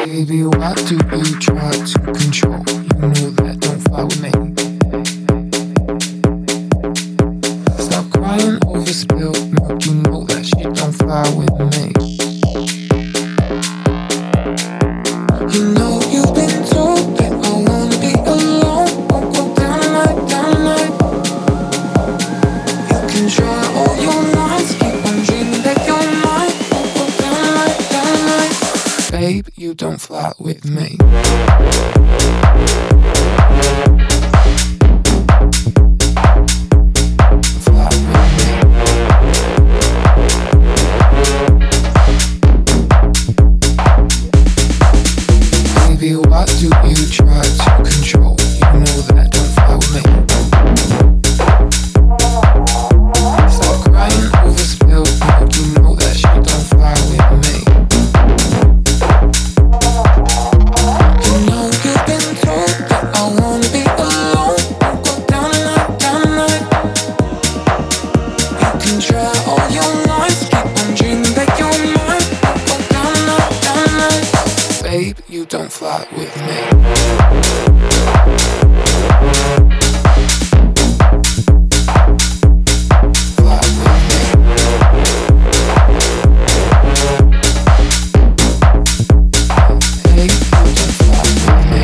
Baby, why do you try to control? You know that don't fly with me. Stop crying over spilled milk. You know that shit don't fly with me. You know you've been told that I wanna be alone. Won't go down tonight, down tonight. You can try all your nights, keep on dreaming that you're mine. Won't go down tonight, down tonight. Babe, you don't fly with me. Baby, why do you try to control? You know that don't fly with me. Stop crying over spilled milk. You know that shit don't fly with me. You know you've been told that I wanna be alone. Won't go down tonight, down tonight. You can try all your nights, keep on dreaming that you're mine. Won't go down tonight, down tonight. Babe, you don't fly with me. Fly with me. Babe, you don't fly with me.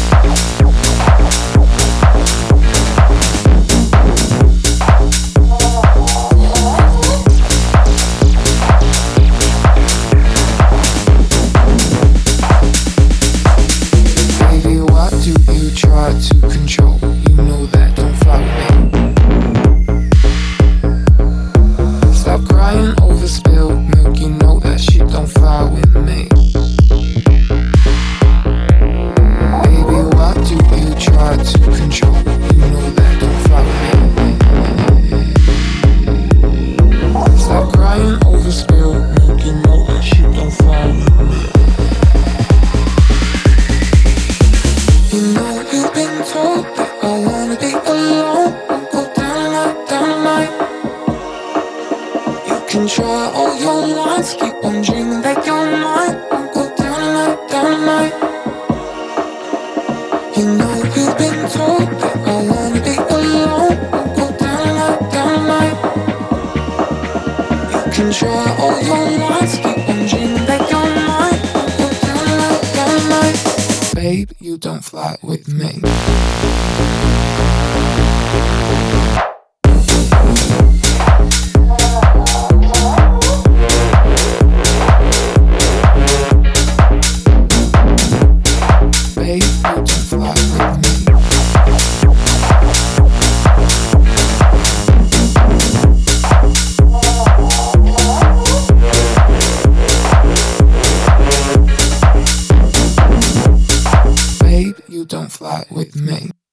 Baby, why do you try to control? You know that don't fly with me. Stop crying over spilled milk. You know that shit don't fly with me. Baby, why do you try to control? You know that don't fly with me. Stop crying over spilled milk. You know that shit don't fly with me. You know you've been told that I wanna be alone. Won't go down tonight, down tonight. You can try all your nights, keep on dreaming that you're mine. Won't go down tonight, down tonight. You know you've been told that I wanna be alone. Won't go down tonight, down tonight. You can try all your nights, keep on dreaming that you're mine. Won't go down tonight, down tonight. Babe, you don't fly with me. Babe, you don't fly with me. Babe, you don't fly with me.